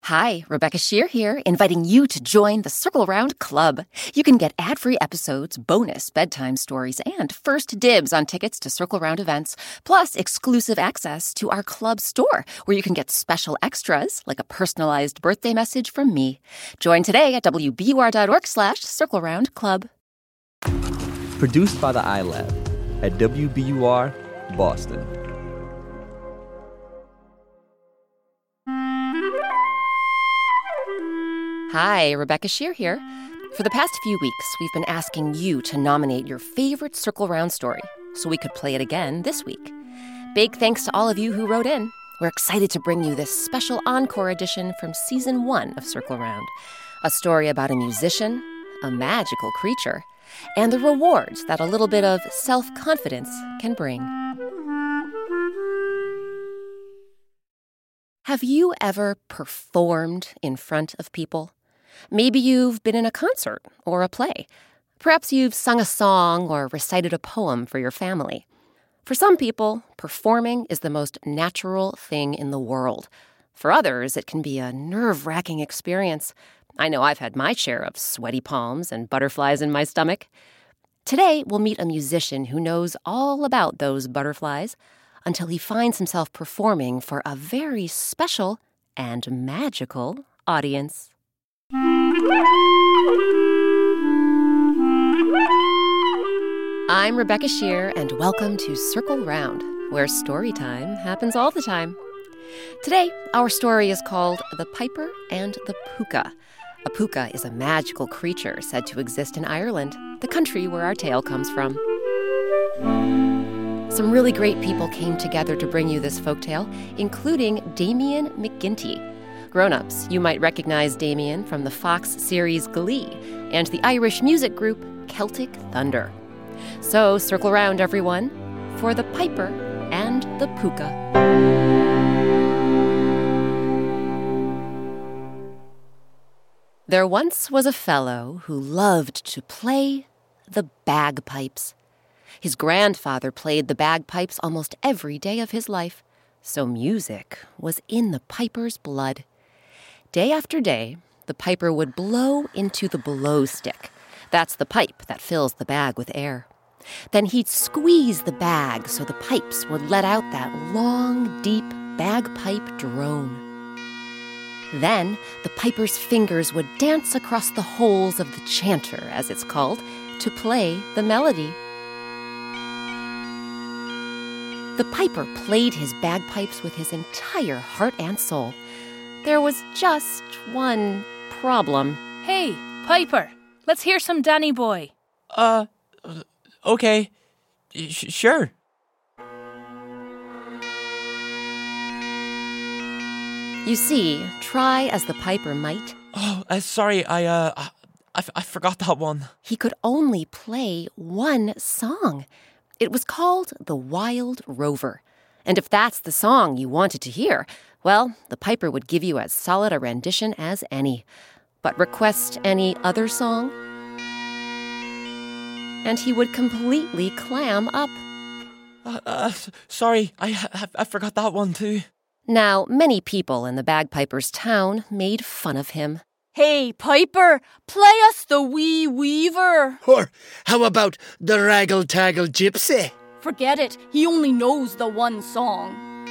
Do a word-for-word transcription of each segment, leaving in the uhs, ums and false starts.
Hi, Rebecca Shear here, inviting you to join the Circle Round Club. You can get ad-free episodes, bonus bedtime stories, and first dibs on tickets to Circle Round events, plus exclusive access to our club store, where you can get special extras, like a personalized birthday message from me. Join today at w b u r dot org slash Circle Round Club. Produced by the iLab at W B U R, Boston. Hi, Rebecca Shear here. For the past few weeks, we've been asking you to nominate your favorite Circle Round story so we could play it again this week. Big thanks to all of you who wrote in. We're excited to bring you this special encore edition from Season one of Circle Round, a story about a musician, a magical creature, and the rewards that a little bit of self-confidence can bring. Have you ever performed in front of people? Maybe you've been in a concert or a play. Perhaps you've sung a song or recited a poem for your family. For some people, performing is the most natural thing in the world. For others, it can be a nerve-wracking experience. I know I've had my share of sweaty palms and butterflies in my stomach. Today, we'll meet a musician who knows all about those butterflies until he finds himself performing for a very special and magical audience. I'm Rebecca Shear, and welcome to Circle Round, where story time happens all the time. Today, our story is called The Piper and the Pooka. A pooka is a magical creature said to exist in Ireland, the country where our tale comes from. Some really great people came together to bring you this folktale, including Damien McGinty. Grown-ups, you might recognize Damien from the Fox series Glee and the Irish music group Celtic Thunder. So circle around, everyone, for The Piper and the Pooka. There once was a fellow who loved to play the bagpipes. His grandfather played the bagpipes almost every day of his life, so music was in the piper's blood. Day after day, the piper would blow into the blow stick. That's the pipe that fills the bag with air. Then he'd squeeze the bag so the pipes would let out that long, deep bagpipe drone. Then the piper's fingers would dance across the holes of the chanter, as it's called, to play the melody. The piper played his bagpipes with his entire heart and soul. There was just one problem. Hey, Piper, let's hear some Danny Boy. Uh, okay. Sh- sure. You see, try as the piper might. Oh, uh, sorry, I, uh, I, f- I forgot that one. He could only play one song. It was called The Wild Rover. And if that's the song you wanted to hear, well, the piper would give you as solid a rendition as any. But request any other song, and he would completely clam up. Uh, uh, sorry, I, I, I forgot that one too. Now, many people in the bagpiper's town made fun of him. Hey, Piper, play us the Wee Weaver. Or how about the Raggle-Taggle Gypsy? Forget it, he only knows the one song.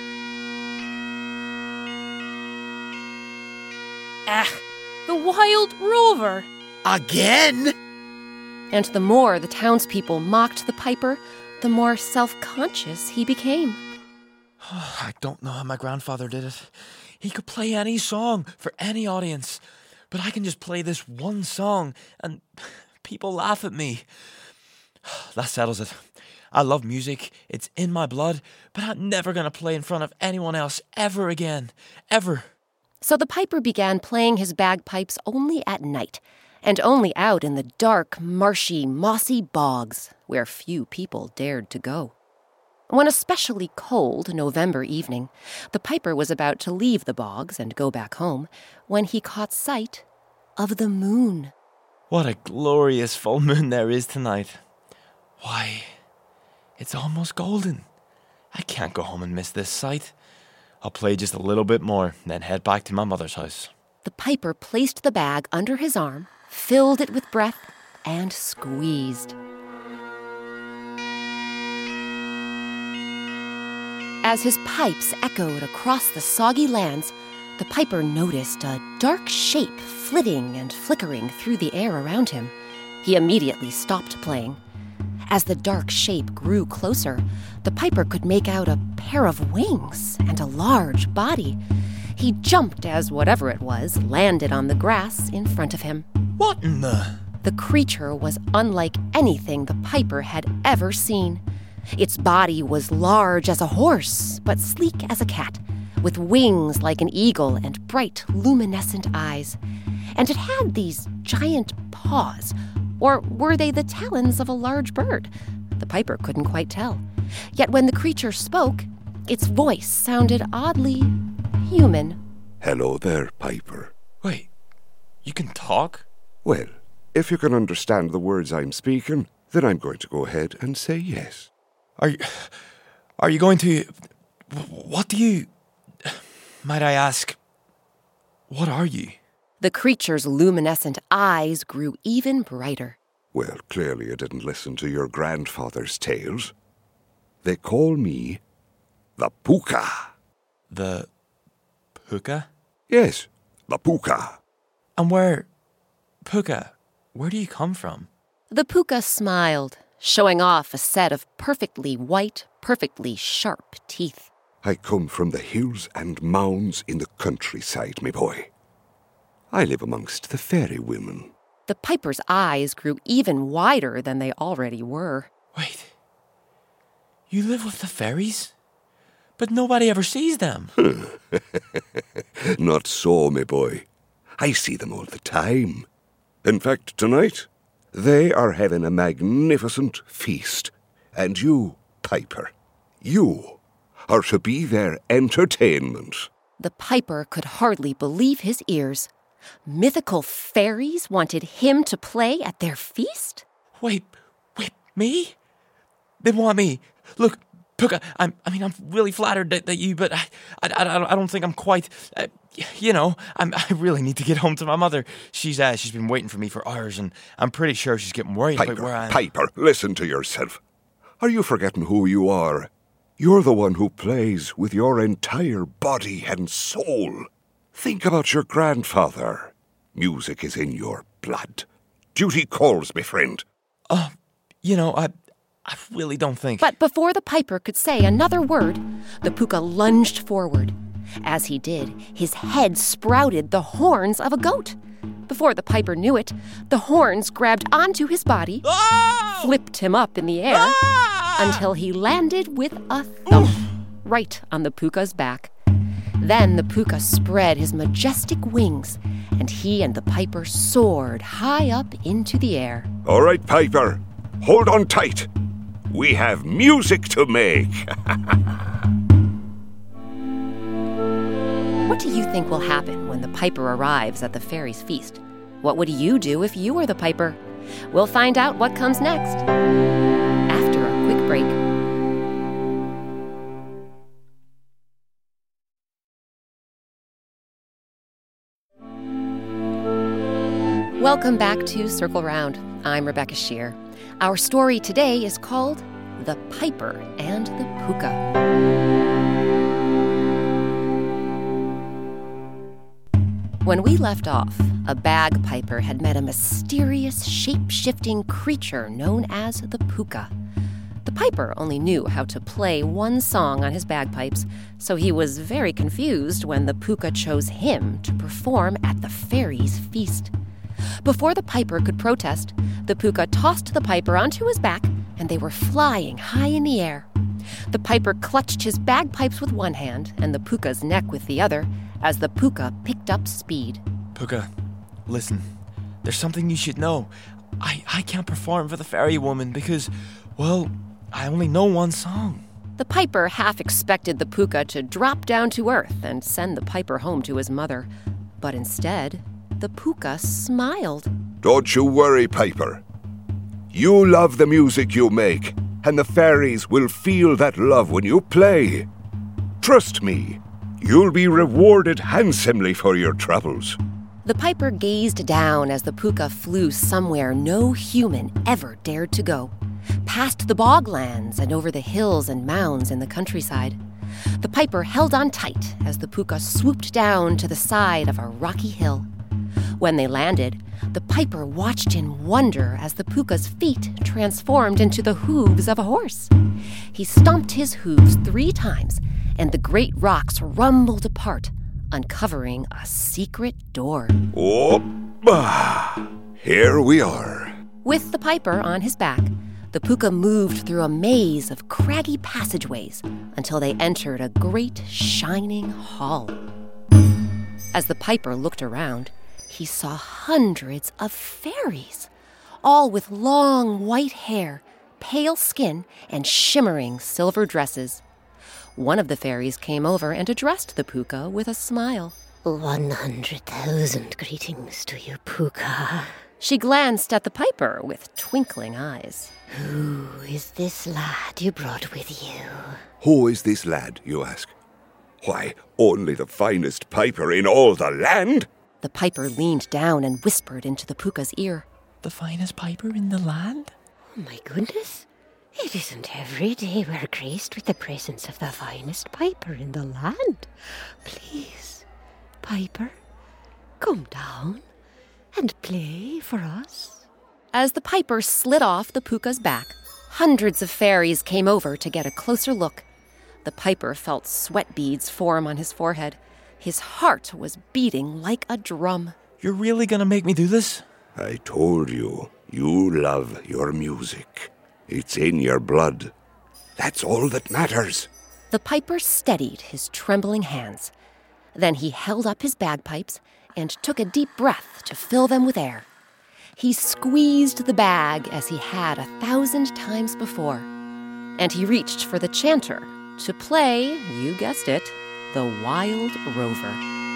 Ah, the Wild Rover. Again? And the more the townspeople mocked the piper, the more self-conscious he became. I don't know how my grandfather did it. He could play any song for any audience, but I can just play this one song and people laugh at me. That settles it. I love music, it's in my blood, but I'm never going to play in front of anyone else ever again. Ever. So the piper began playing his bagpipes only at night, and only out in the dark, marshy, mossy bogs where few people dared to go. One especially cold November evening, the piper was about to leave the bogs and go back home when he caught sight of the moon. What a glorious full moon there is tonight. Why, it's almost golden. I can't go home and miss this sight. I'll play just a little bit more, then head back to my mother's house. The piper placed the bag under his arm, filled it with breath, and squeezed. As his pipes echoed across the soggy lands, the piper noticed a dark shape flitting and flickering through the air around him. He immediately stopped playing. As the dark shape grew closer, the piper could make out a pair of wings and a large body. He jumped as whatever it was landed on the grass in front of him. What in the... The creature was unlike anything the piper had ever seen. Its body was large as a horse, but sleek as a cat, with wings like an eagle and bright, luminescent eyes. And it had these giant paws, or were they the talons of a large bird? The piper couldn't quite tell. Yet when the creature spoke, its voice sounded oddly human. Hello there, Piper. Wait, you can talk? Well, if you can understand the words I'm speaking, then I'm going to go ahead and say yes. Are you... Are you going to... What do you... Might I ask... What are you? The creature's luminescent eyes grew even brighter. Well, clearly I didn't listen to your grandfather's tales. They call me the Pooka. The... Puka? Yes, the Pooka. And where... Puka, where do you come from? The Pooka smiled, showing off a set of perfectly white, perfectly sharp teeth. I come from the hills and mounds in the countryside, me boy. I live amongst the fairy women. The piper's eyes grew even wider than they already were. Wait. You live with the fairies? But nobody ever sees them. Not so, me boy. I see them all the time. In fact, tonight, they are having a magnificent feast. And you, Piper, you are to be their entertainment. The piper could hardly believe his ears. Mythical fairies wanted him to play at their feast? Wait, wait, me? They want me. Look, Puka, I'm, I mean, I'm really flattered that, that you, but I, I, I, I don't think I'm quite, uh, you know, I'm, I really need to get home to my mother. She's, uh, she's been waiting for me for hours, and I'm pretty sure she's getting worried Piper, about where I am. Piper, listen to yourself. Are you forgetting who you are? You're the one who plays with your entire body and soul. Think about your grandfather. Music is in your blood. Duty calls, my friend. Uh, you know, I... I really don't think... But before the piper could say another word, the Pooka lunged forward. As he did, his head sprouted the horns of a goat. Before the piper knew it, the horns grabbed onto his body, Oh! flipped him up in the air, Ah! until he landed with a thump right on the Pooka's back. Then the Pooka spread his majestic wings, and he and the piper soared high up into the air. All right, Piper, hold on tight. We have music to make. What do you think will happen when the piper arrives at the fairies' feast? What would you do if you were the piper? We'll find out what comes next after a quick break. Welcome back to Circle Round. I'm Rebecca Shear. Our story today is called The Piper and the Pooka. When we left off, a bagpiper had met a mysterious, shape-shifting creature known as the Pooka. The piper only knew how to play one song on his bagpipes, so he was very confused when the Pooka chose him to perform at the fairies' feast. Before the piper could protest, the Pooka tossed the piper onto his back, and they were flying high in the air. The piper clutched his bagpipes with one hand and the Pooka's neck with the other as the Pooka picked up speed. Puka, listen, there's something you should know. I, I can't perform for the fairy woman because, well, I only know one song. The piper half expected the Pooka to drop down to earth and send the piper home to his mother. But instead, the Pooka smiled. Don't you worry, Piper. You love the music you make, and the fairies will feel that love when you play. Trust me, you'll be rewarded handsomely for your troubles. The piper gazed down as the puka flew somewhere no human ever dared to go, past the boglands and over the hills and mounds in the countryside. The piper held on tight as the puka swooped down to the side of a rocky hill. When they landed, the piper watched in wonder as the puka's feet transformed into the hooves of a horse. He stomped his hooves three times, and the great rocks rumbled apart, uncovering a secret door. Oppa! Here we are. With the piper on his back, the puka moved through a maze of craggy passageways until they entered a great shining hall. As the piper looked around, he saw hundreds of fairies, all with long white hair, pale skin, and shimmering silver dresses. One of the fairies came over and addressed the puka with a smile. One hundred thousand greetings to you, puka. She glanced at the piper with twinkling eyes. Who is this lad you brought with you? Who is this lad, you ask? Why, only the finest piper in all the land. The piper leaned down and whispered into the puka's ear. The finest piper in the land? Oh, my goodness. It isn't every day we're graced with the presence of the finest piper in the land. Please, piper, come down and play for us. As the piper slid off the puka's back, hundreds of fairies came over to get a closer look. The piper felt sweat beads form on his forehead. His heart was beating like a drum. You're really gonna make me do this? I told you, you love your music. It's in your blood. That's all that matters. The piper steadied his trembling hands. Then he held up his bagpipes and took a deep breath to fill them with air. He squeezed the bag as he had a thousand times before. And he reached for the chanter to play, you guessed it, the Wild Rover.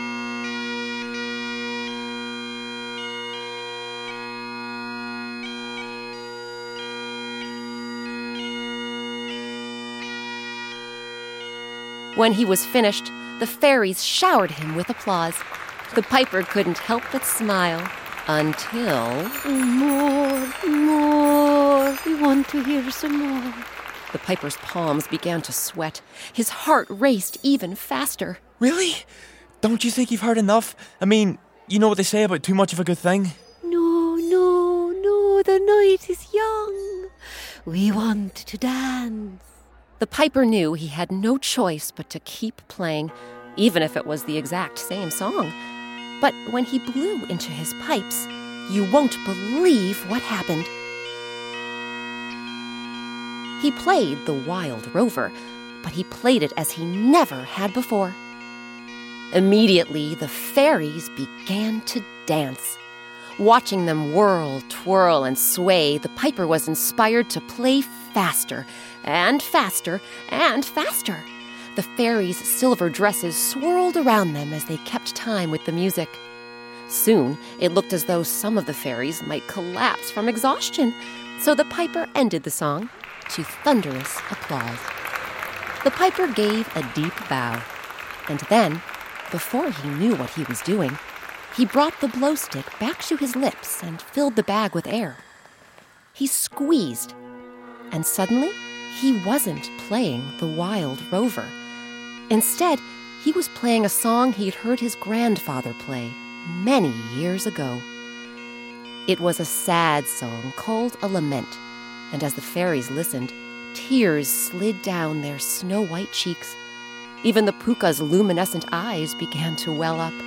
When he was finished, the fairies showered him with applause. The piper couldn't help but smile until... More, more. We want to hear some more. The piper's palms began to sweat. His heart raced even faster. Really? Don't you think you've heard enough? I mean, you know what they say about too much of a good thing? No, no, no, the night is young. We want to dance. The piper knew he had no choice but to keep playing, even if it was the exact same song. But when he blew into his pipes, you won't believe what happened. He played the Wild Rover, but he played it as he never had before. Immediately, the fairies began to dance. Watching them whirl, twirl, and sway, the piper was inspired to play faster, and faster, and faster. The fairies' silver dresses swirled around them as they kept time with the music. Soon, it looked as though some of the fairies might collapse from exhaustion, so the piper ended the song to thunderous applause. The piper gave a deep bow, and then, before he knew what he was doing, he brought the blow stick back to his lips and filled the bag with air. He squeezed, and suddenly, he wasn't playing the Wild Rover. Instead, he was playing a song he'd heard his grandfather play many years ago. It was a sad song called a lament, and as the fairies listened, tears slid down their snow-white cheeks. Even the puka's luminescent eyes began to well up.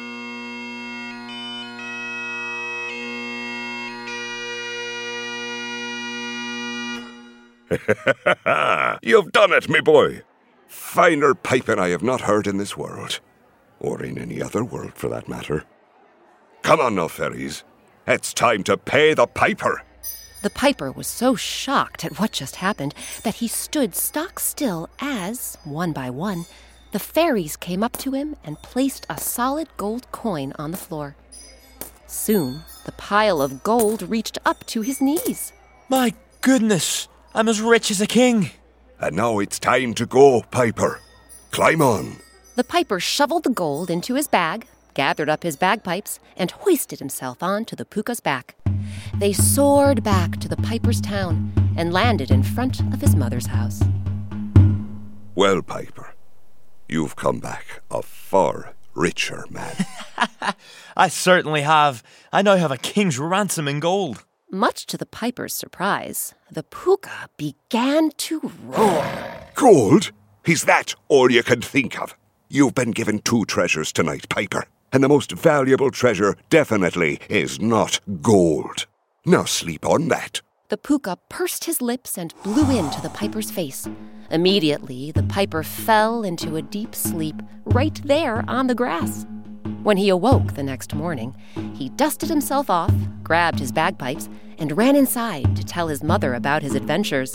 You've done it, me boy. Finer piping I have not heard in this world, or in any other world for that matter. Come on now, fairies. It's time to pay the piper. The piper was so shocked at what just happened that he stood stock still as, one by one, the fairies came up to him and placed a solid gold coin on the floor. Soon, the pile of gold reached up to his knees. My goodness, I'm as rich as a king. And now it's time to go, piper. Climb on. The piper shoveled the gold into his bag, gathered up his bagpipes, and hoisted himself onto the Puka's back. They soared back to the piper's town and landed in front of his mother's house. Well, Piper, you've come back a far richer man. I certainly have. I now have a king's ransom in gold. Much to the piper's surprise, the Puka began to roar. Gold? Is that all you can think of? You've been given two treasures tonight, Piper, and the most valuable treasure definitely is not gold. Now sleep on that. The Puka pursed his lips and blew into the piper's face. Immediately, the piper fell into a deep sleep right there on the grass. When he awoke the next morning, he dusted himself off, grabbed his bagpipes, and ran inside to tell his mother about his adventures.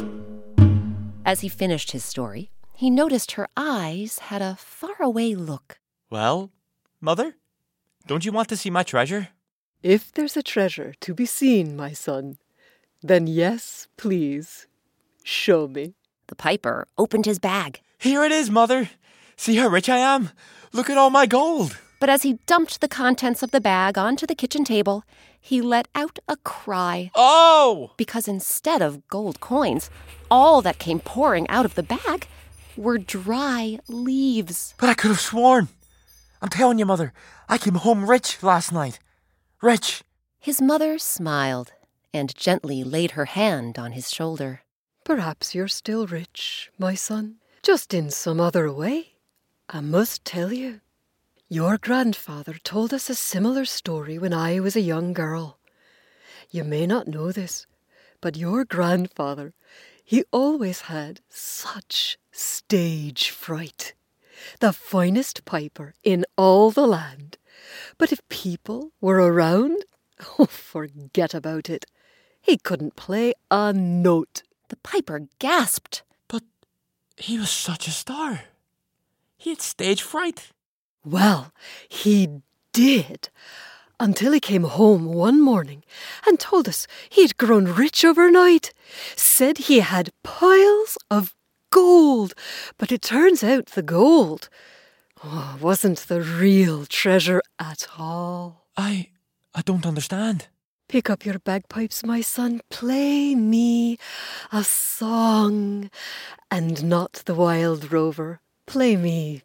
As he finished his story, he noticed her eyes had a faraway look. Well, Mother, don't you want to see my treasure? If there's a treasure to be seen, my son, then yes, please, show me. The piper opened his bag. Here it is, Mother. See how rich I am? Look at all my gold. But as he dumped the contents of the bag onto the kitchen table, he let out a cry. Oh! Because instead of gold coins, all that came pouring out of the bag were dry leaves. But I could have sworn. I'm telling you, Mother, I came home rich last night. Rich. His mother smiled and gently laid her hand on his shoulder. Perhaps you're still rich, my son, just in some other way. I must tell you, your grandfather told us a similar story when I was a young girl. You may not know this, but your grandfather, he always had such stage fright. The finest piper in all the land. But if people were around, oh, forget about it. He couldn't play a note. The piper gasped. But he was such a star. He had stage fright. Well, he did. Until he came home one morning and told us he'd grown rich overnight. Said he had piles of gold. But it turns out the gold oh, wasn't the real treasure at all. I... I don't understand. Pick up your bagpipes, my son. Play me a song. And not the Wild Rover. Play me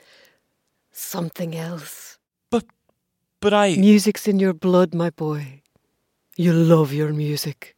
something else. But, but I... Music's in your blood, my boy. You love your music.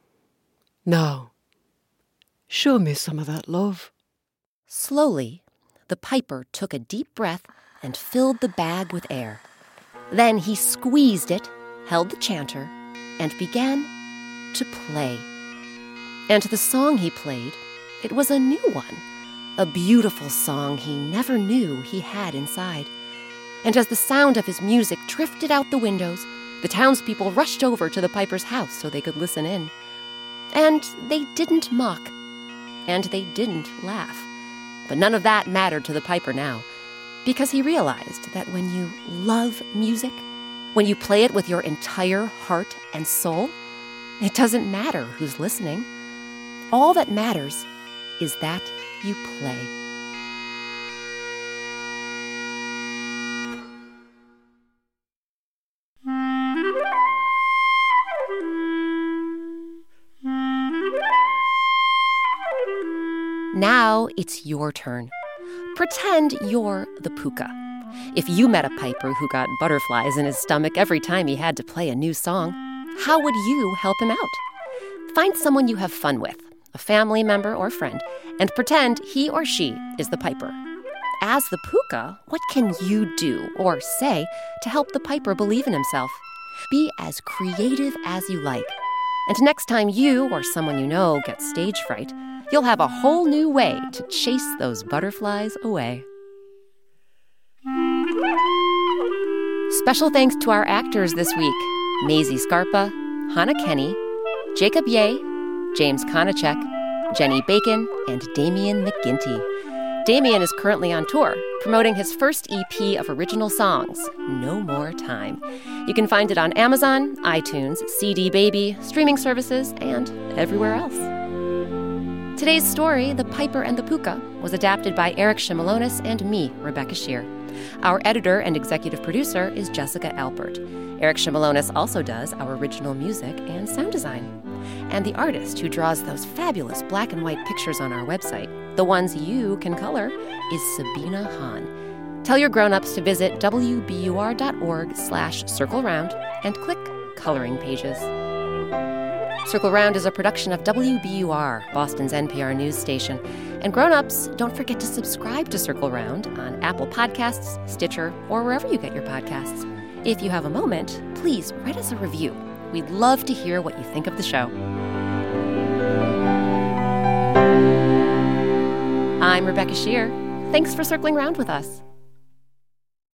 Now, show me some of that love. Slowly, the piper took a deep breath and filled the bag with air. Then he squeezed it, held the chanter, and began to play. And the song he played, it was a new one, a beautiful song he never knew he had inside. And as the sound of his music drifted out the windows, the townspeople rushed over to the piper's house so they could listen in. And they didn't mock, and they didn't laugh. But none of that mattered to the piper now, because he realized that when you love music, when you play it with your entire heart and soul, it doesn't matter who's listening. All that matters is that you play. Now it's your turn. Pretend you're the Puka. If you met a piper who got butterflies in his stomach every time he had to play a new song, how would you help him out? Find someone you have fun with, a family member or friend, and pretend he or she is the piper. As the Puka, what can you do or say to help the piper believe in himself? Be as creative as you like. And next time you or someone you know gets stage fright, you'll have a whole new way to chase those butterflies away. Special thanks to our actors this week, Maisie Scarpa, Hannah Kenny, Jacob Ye, James Konachek, Jenny Bacon, and Damien McGinty. Damien is currently on tour, promoting his first E P of original songs, No More Time. You can find it on Amazon, iTunes, C D Baby, streaming services, and everywhere else. Today's story, The Piper and the Puka, was adapted by Eric Shimalonis and me, Rebecca Shear. Our editor and executive producer is Jessica Alpert. Eric Shimalonis also does our original music and sound design. And the artist who draws those fabulous black and white pictures on our website, the ones you can color, is Sabina Hahn. Tell your grown-ups to visit W B U R dot org slash circle round and click Coloring Pages. Circle Round is a production of W B U R, Boston's N P R news station. And grown-ups, don't forget to subscribe to Circle Round on Apple Podcasts, Stitcher, or wherever you get your podcasts. If you have a moment, please write us a review. We'd love to hear what you think of the show. I'm Rebecca Shear. Thanks for circling round with us.